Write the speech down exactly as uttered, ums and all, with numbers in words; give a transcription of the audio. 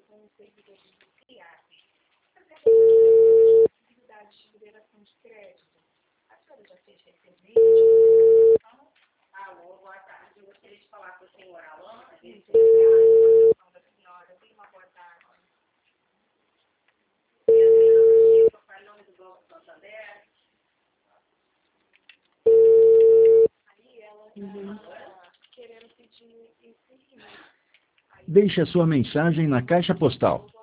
com o servidor do CRIAP. Atividade de liberação de crédito. A senhora já fez recentemente? Alô, boa tarde. Eu gostaria de falar com a senhora Alana. Sim, da senhora. Bem, uma boa tarde. Para o nome do Banco Santander. Aí ela está querendo pedir esse rio. Deixe a sua mensagem na caixa postal